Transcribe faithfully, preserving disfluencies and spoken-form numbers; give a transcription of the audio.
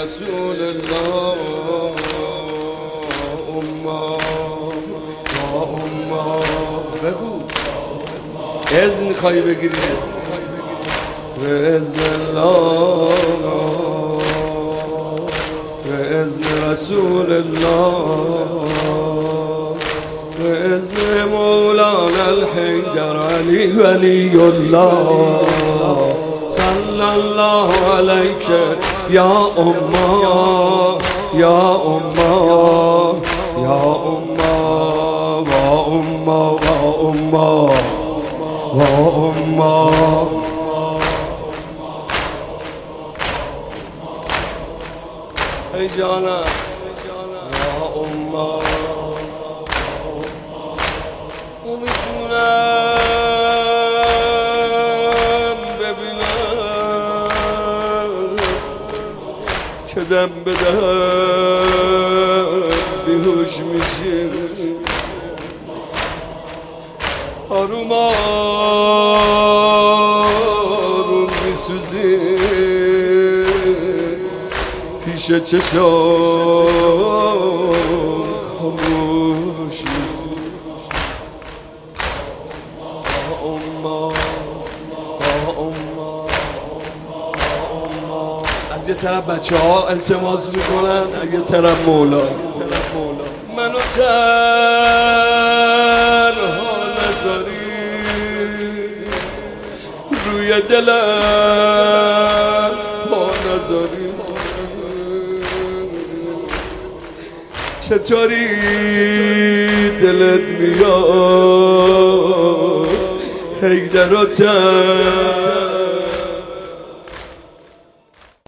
رسول الله امه یا امه بگو اذن خواهی بگیری به اذن الله به اذن رسول الله به اذن مولانا الحیدر علی ولی الله صلی الله علیک یا امه یا امه یا امه و امه و امه و امه ای جانم یا امه نمیتونم ببینم که دم به دم بیهوش میشی آروم آروم میسوزی پیش چشم خاموش از یه طرف بچه ها التماس میکنن یه طرف مولا منو تنها نذاری روی دلم پا نذاری چطوری دلت میاد حیدر و تنها